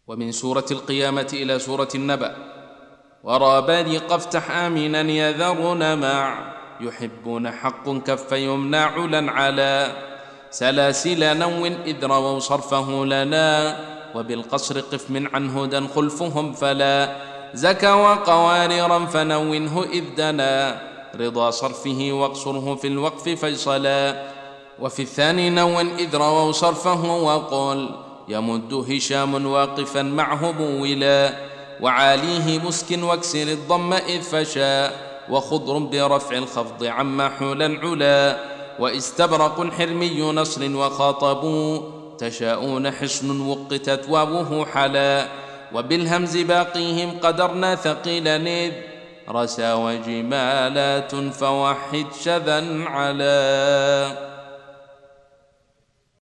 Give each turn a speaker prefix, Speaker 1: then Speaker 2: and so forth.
Speaker 1: ومن سورة القيامة إلى سورة النبأ. ورابادق افتح آمنا يذرن مع يحبون حق كف يمنى علا على سلاسل نو إذ رووا صرفه لنا وبالقصر قف من عن هدى خلفهم فلا زكى وقواررا فنونه إذ دنا رضا صرفه واقصره في الوقف فيصلا. وفي الثاني نو إذ رووا صرفه وقل يمد هشام واقفا معه بولا وعاليه مسك واكسر الضم إذ فشا وخضر برفع الخفض عما حولا علا واستبرق حرمي نصر وخاطبوا تشاءون حصن وقتت واوه حلا وبالهمز باقيهم قدرنا ثقيلا إذ رسى وجمالات فوحد شذا علا.